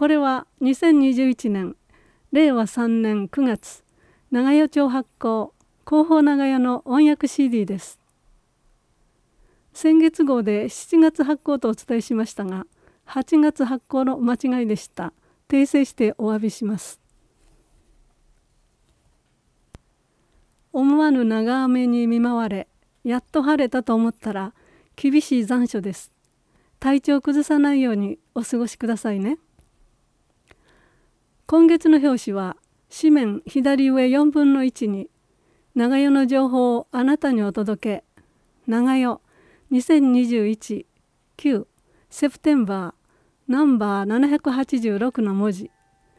これは2021年令和3年9月長与町発行広報長与の音訳 CD です。先月号で7月発行とお伝えしましたが、8月発行の間違いでした。訂正してお詫びします。思わぬ長雨に見舞われ、やっと晴れたと思ったら厳しい残暑です。体調を崩さないようにお過ごしくださいね。今月の表紙は紙面左上4分の1に長与の情報をあなたにお届け、長与2021 9セプテンバーナンバー786の文字。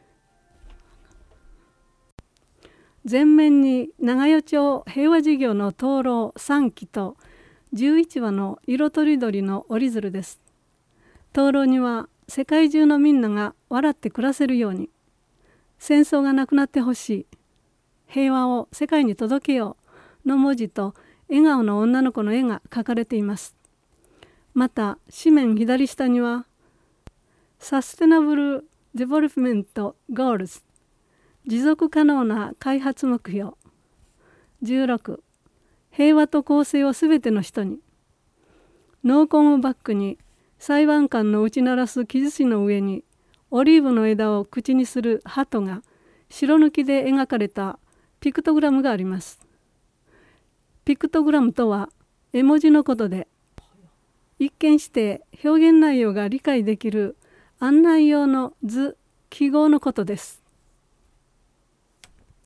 前面に長与町平和事業の灯籠3基と11羽の色とりどりの折り鶴です。灯籠には世界中のみんなが笑って暮らせるように、戦争がなくなってほしい、平和を世界に届けようの文字と笑顔の女の子の絵が描かれています。また紙面左下にはサステナブル・デベロップメント・ゴールズ、持続可能な開発目標16、平和と公正をすべての人に、濃紺をバックに裁判官の打ち鳴らす木槌の上にオリーブの枝を口にする鳩が白抜きで描かれたピクトグラムがあります。ピクトグラムとは絵文字のことで、一見して表現内容が理解できる案内用の図記号のことです。